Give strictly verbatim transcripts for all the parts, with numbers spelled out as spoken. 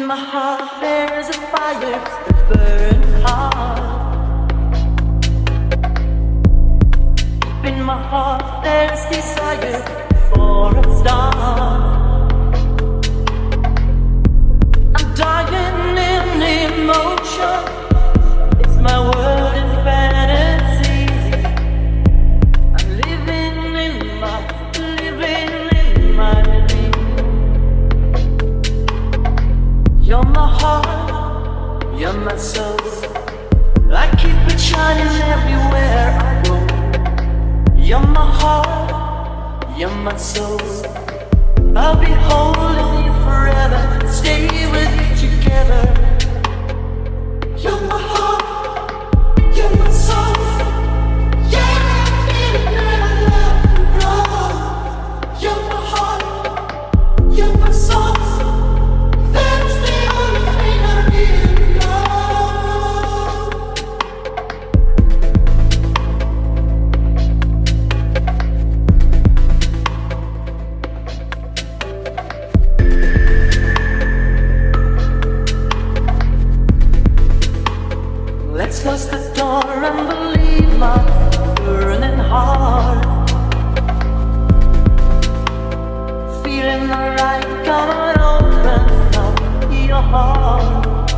my heart there is a fire that burns hard. Deep in my heart there's desire for a star. I'm dying in emotion. It's my world in fantasy. I'm living in my, living in my dream. You're my heart, you're my soul. I keep it shining everywhere I go. You're my heart, you're my soul. I'll be holding you forever, stay with you together. You're my heart, you're my soul. Yeah, I feel it when I love you. You're my heart, you're my soul. That's the only thing I really Let's close the door and believe my burning heart. Feeling alright, come on, open up your heart.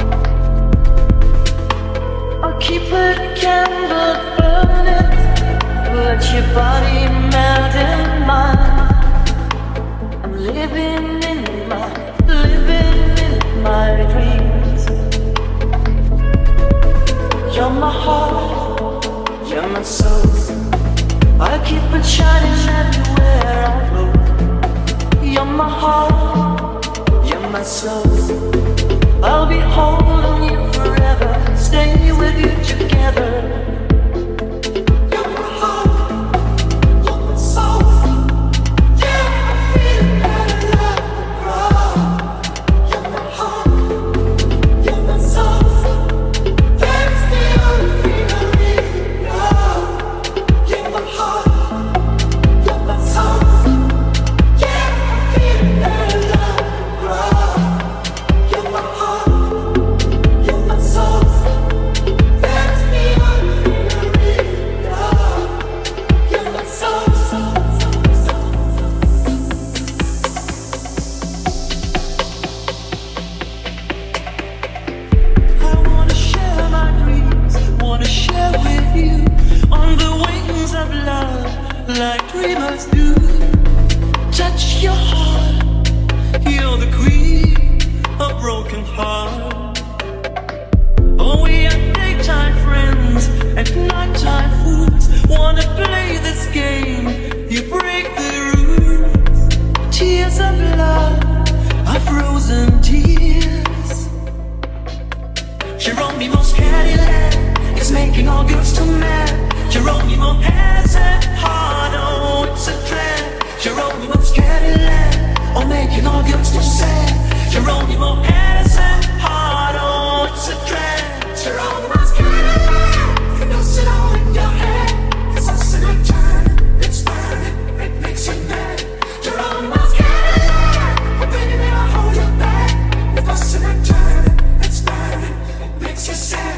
I'll keep a candle burning, let your body melt in mine. I'm living in my, living in my dreams. You're my heart, you're my soul. I keep it shining everywhere I go. You're my heart, you're my soul. I'll be holding you forever, stay with you together. You're my heart, you're my soul. Yeah, I feel it when I love you. You're my heart, you're my soul. Like dreamers do, touch your heart. You're the queen of broken heart. Oh, we are daytime friends and nighttime fools. Wanna play this game? You break the rules. Tears of love are frozen tears. Geronimo's Cadillac is making all girls too mad. Geronimo has a heart, oh, it's a trap. Geronimo's Cadillac, oh, making all girls too sad. Geronimo has a heart, oh, it's a trap. Geronimo's Cadillac, you know, sit all in your head. It's us and it turning, it's burning, it makes you mad. Geronimo's Cadillac, oh, baby, may I hold you back. It's us and it turning, it's burning, it makes you sad.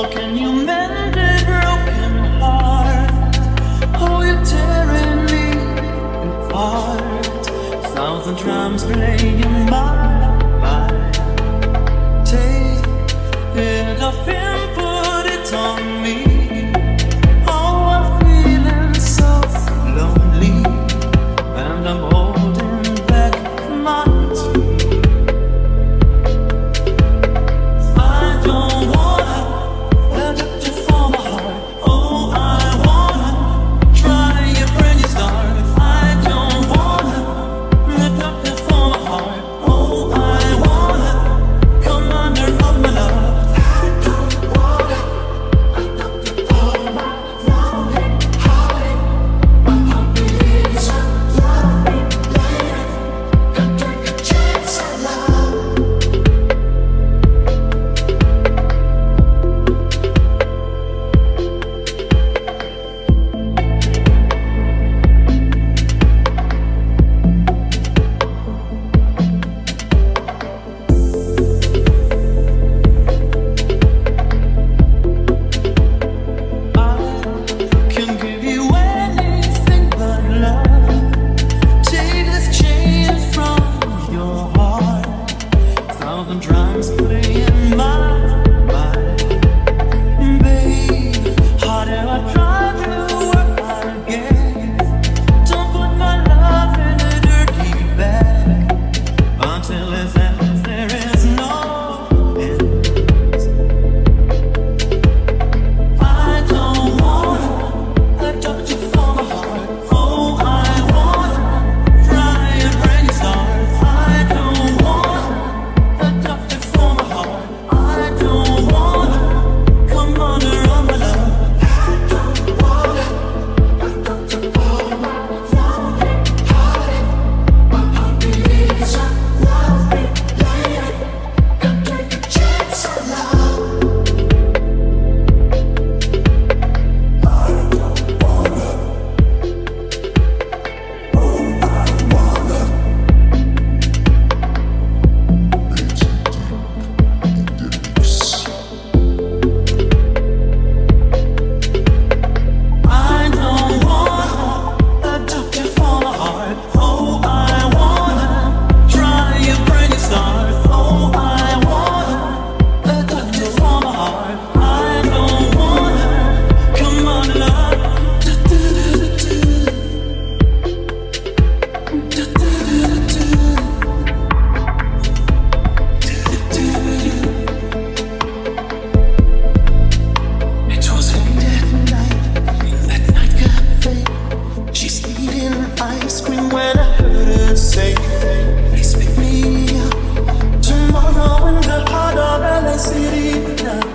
can you mend a broken heart? Oh, you're tearing me apart. Thousand drums playing my mind. Take it off and put it on me. Oh, I'm feeling so lonely, and I'm holding back my tears. I don't wanna let you for my heart. Oh, I wanna try a brand new start. I don't wanna let you for my heart. Oh, I wanna come under of my love. I don't wanna let you for my heart. My heart believes I love me, baby. Don't take a chance on love. I can give you anything but love. Take this chain from your heart. Thousand drums playing my mind. Babe, harder I try to work hard again. Don't put my love in a dirty bag. Until it ends, there is no end. I don't wanna adopt you for my heart. Oh, I wanna try a brand new start. I don't wanna adopt you for my heart. I don't wanna come under on my love. I don't wanna adopt you for my heart. My heart believes I love me, baby. Don't take a chance on love. I don't wanna adopt you for my heart. Oh, I wanna try a brand new start. Oh, I wanna adopt you for my heart. I don't wanna come on love. It was a dead night in that nightclub cafe. She's eating ice cream when I heard her say, "Please pick me up tomorrow in the heart of L A City tonight."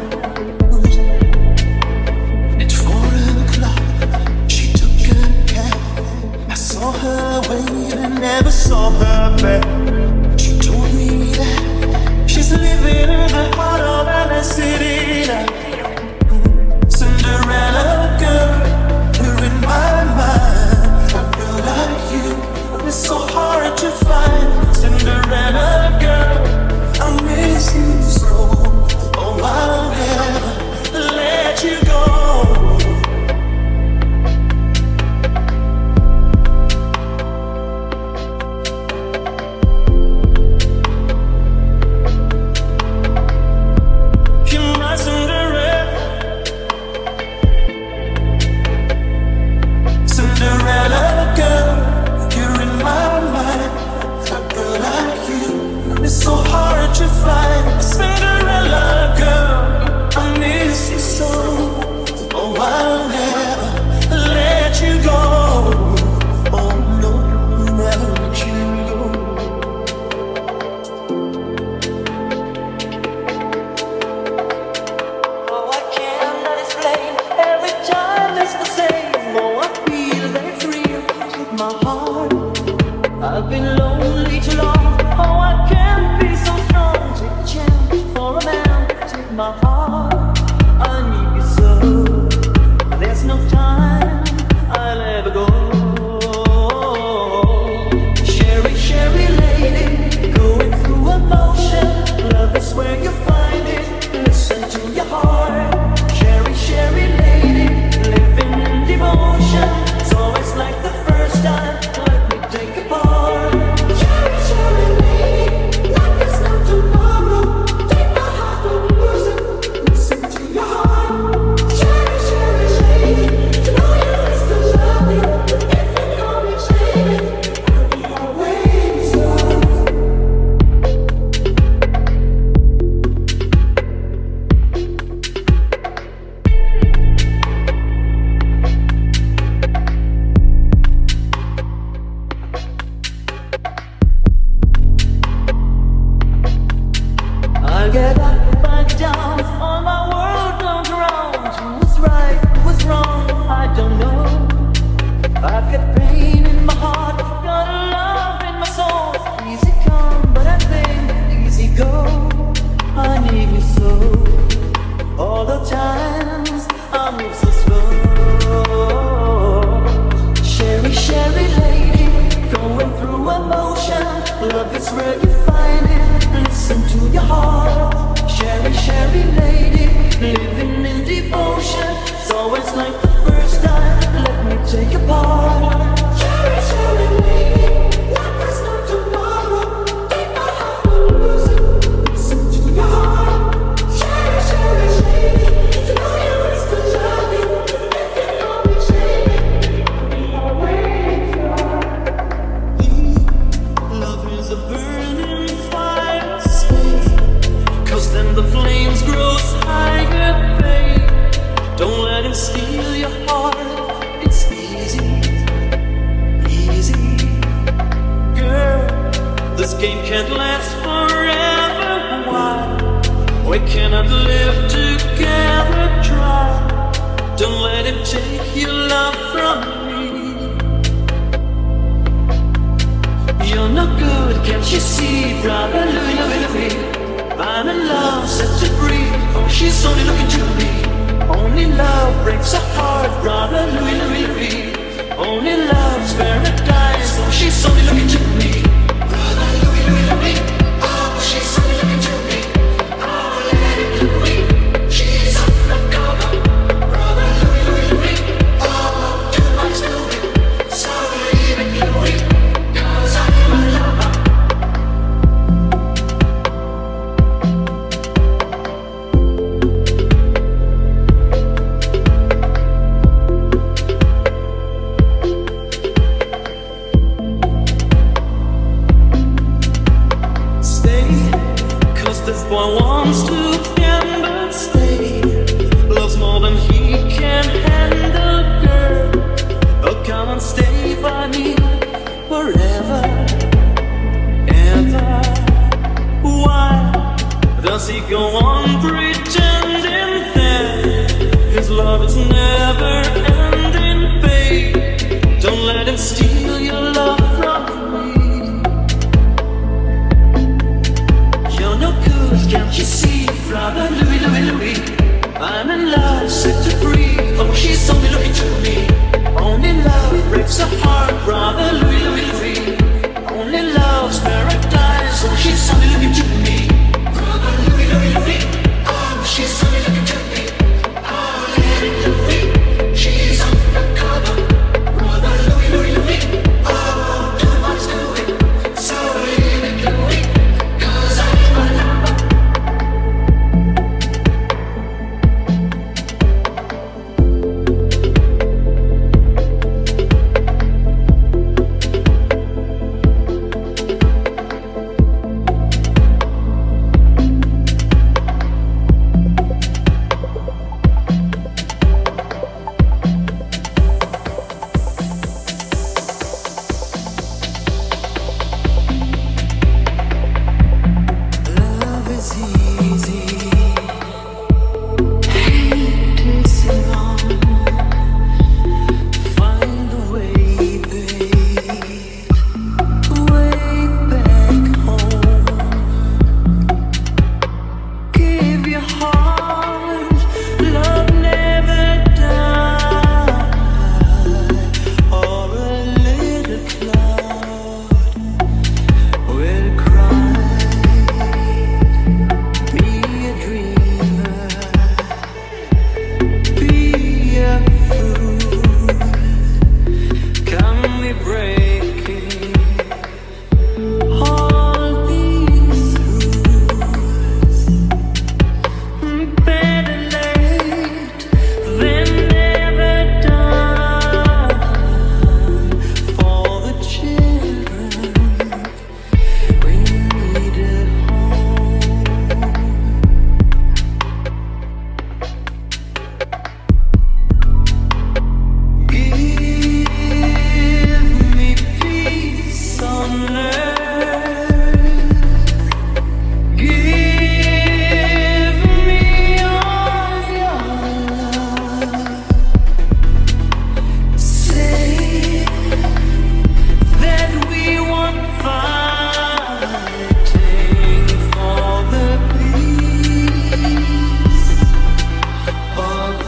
At four o'clock, she took a cab. I saw her wait and never saw her back. She told me that she's living in the heart of L A City now. Cinderella girl, you're in my mind. A girl like you is so hard to find. Cinderella girl, I miss you so. Oh, I'll never let you go. I've got pain in my heart, got love in my soul. Easy come, but I think easy go. I need you so. All the times I move so slow. Sherry, Sherry lady, going through emotion. Love is where you find it. Listen to your heart. Sherry, Sherry lady, living in devotion. It's always like the first time. Let me take your part. Sherry, Sherry lady, like there's no tomorrow. Take my heart and lose it. Listen to your heart. Sherry, Sherry lady, to know you is to love you. If you know me, Sherry, always love is a burning fire. Stay, 'cause then the flames grow higher, babe. Don't let him steal your heart. It's easy, easy. Girl, this game can't last forever. Why? We cannot live together. Try. Don't let him take your love from me. You're not good, can't you see? Brother Louis, Louis, Louis. I'm in love, set to free. Oh, she's only looking to me. Only love breaks a heart, brother Louis, Louis, Louis. Only love's paradise. Oh, she's only looking to me. Brother Louis, Louis, Louis. Oh, she's only looking to me. Oh, Lady Louis, she's on the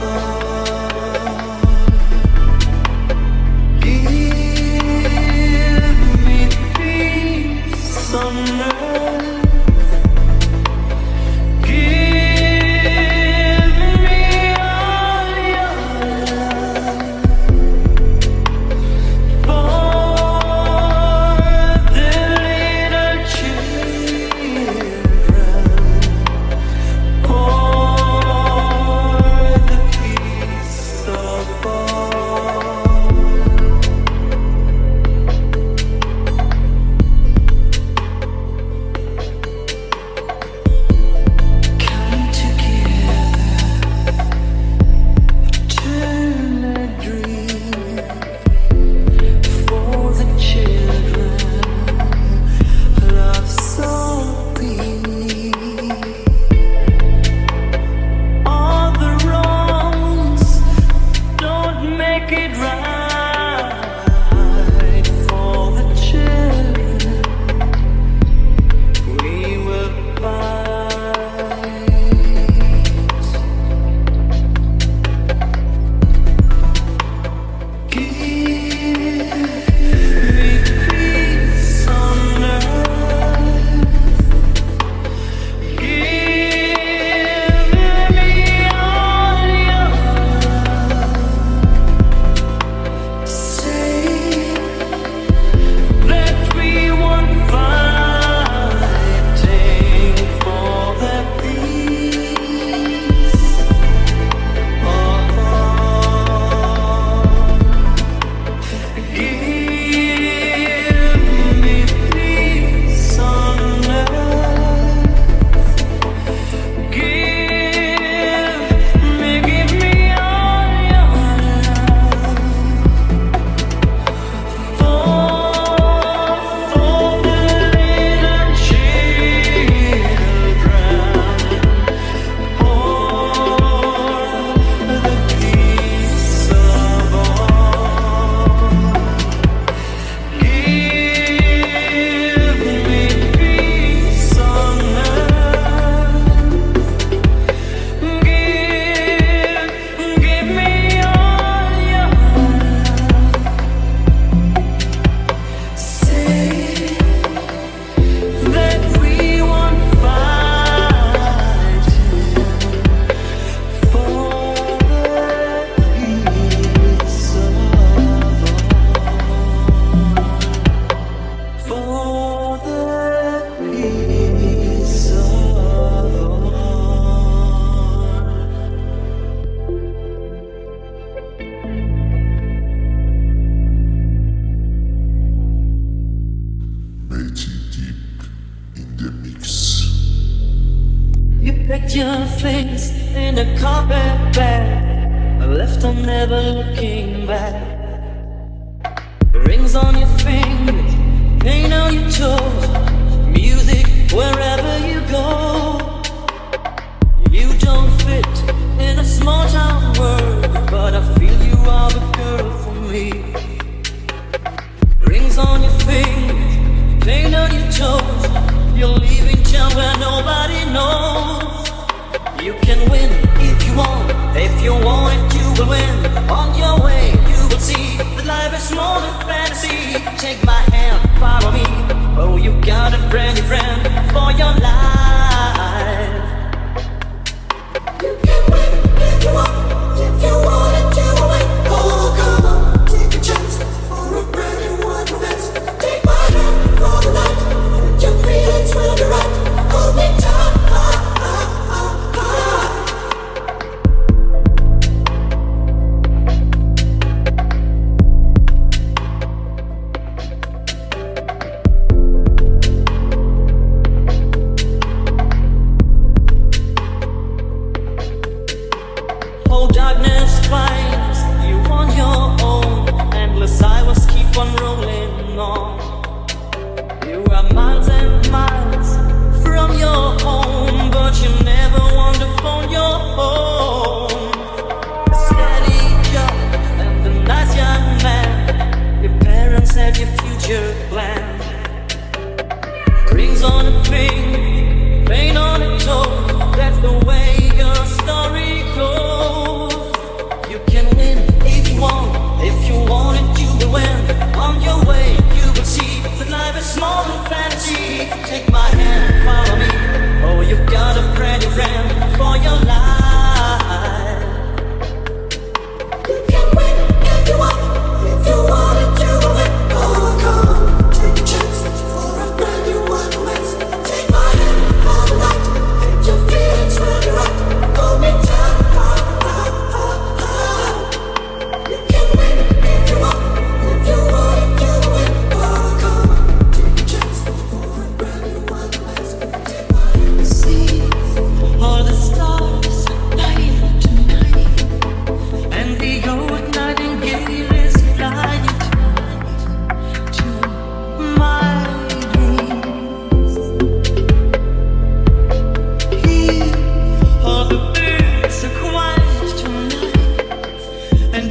Packed your face in a carpet bag, left on never looking back. Rings on your fingers, paint on your toes, music wherever you go. You don't fit in a small town world, but I feel you are the girl for me. Rings on your fingers, paint on your toes, you're leaving town where nobody knows. You can win if you want, if you want it you will win. On your way you will see that life is more than fantasy. Take my hand, follow me, oh you got a brand new friend for your life. You can win if you want, if you want it you will win. Oh come on, take a chance for a brand new one romance. Take my hand for the night, your feelings will be right. Hold me tight.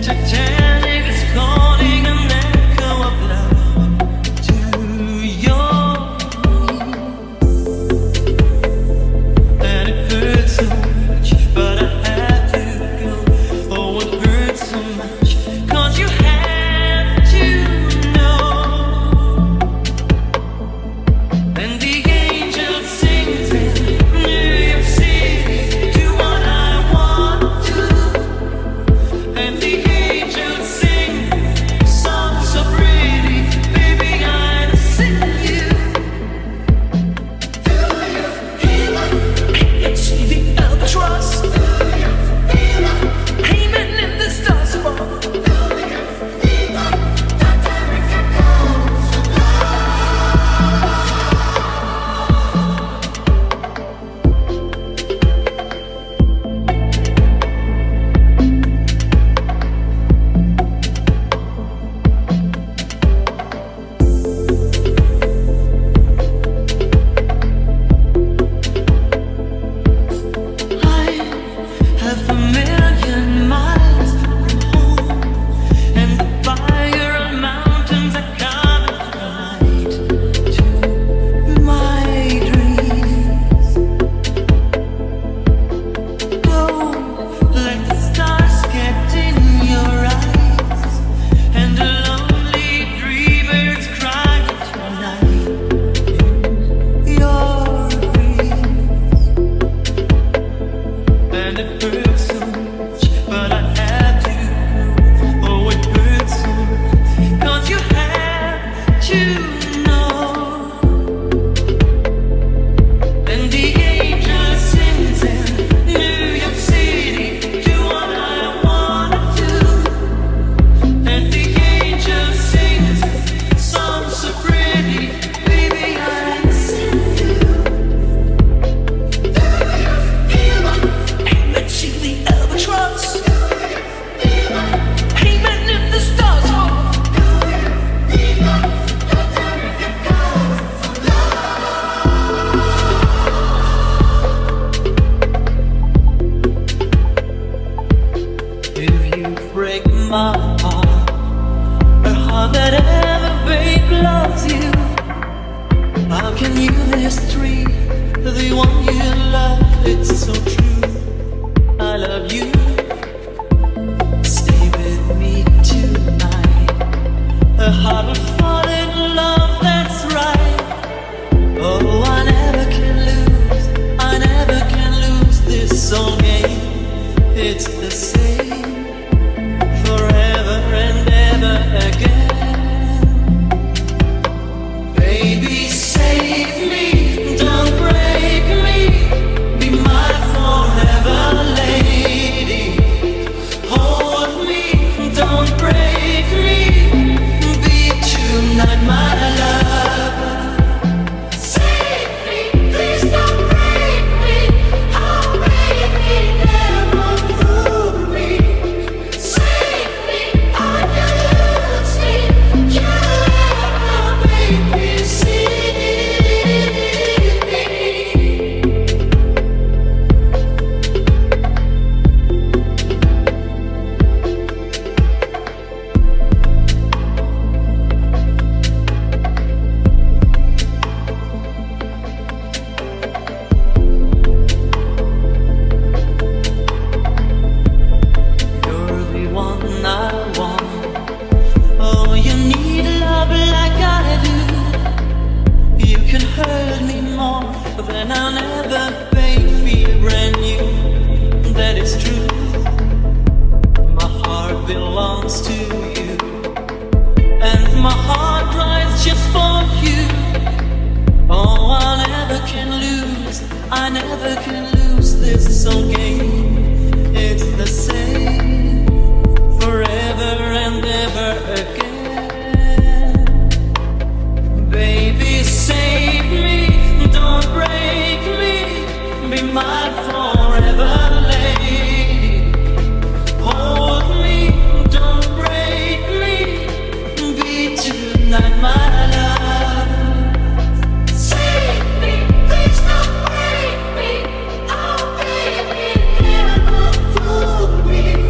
Please don't break me. Oh, baby, never fool me.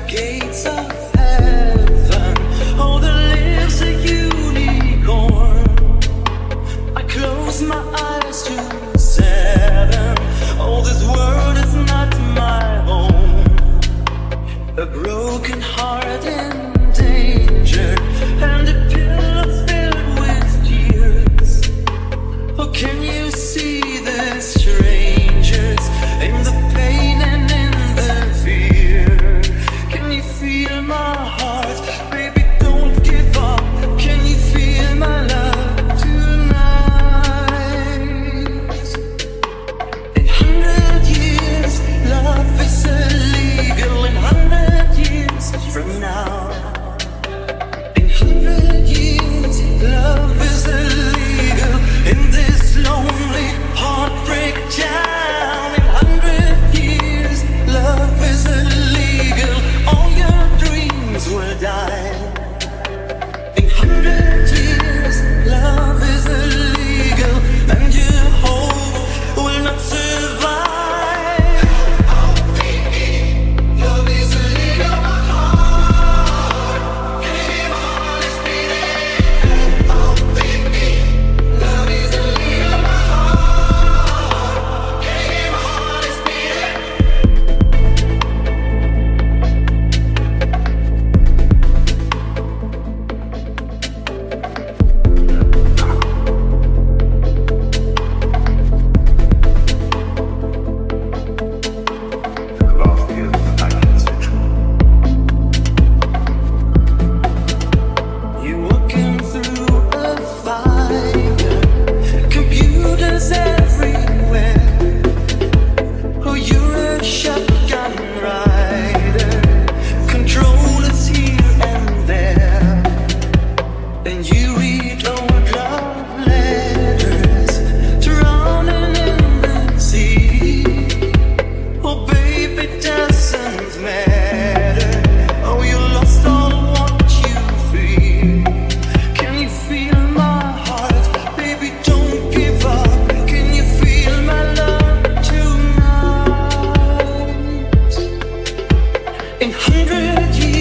gates of heaven. Oh, there lives a unicorn. I close my eyes to seven. Oh, this world is not my home. A broken heart in danger, and a pillow filled with tears. Oh, can you see the strangers in the pain and in the fear? Can you feel my heart? Baby, don't give up. Can you feel my love tonight? In hundred years, love is illegal. In hundred years from now, in hundred years, love is illegal. In this lonely heartbreak town, in hundred years, love is illegal. All your dreams will die. In hundred years, love is illegal, and your hope will not survive. Oh, baby, love is illegal. My heart, hey, my heart is beating. Oh, baby, love is illegal. My heart, hey, my heart is beating. You're walking through a fire, computers everywhere. Oh, you're a shotgun rider, controllers here and there. And you read old love letters, drowning in the sea. Oh, baby, it doesn't matter. Oh, you lost all what you feel. Can you feel my heart? Baby, don't give up. Can you feel my love tonight? In hundred years,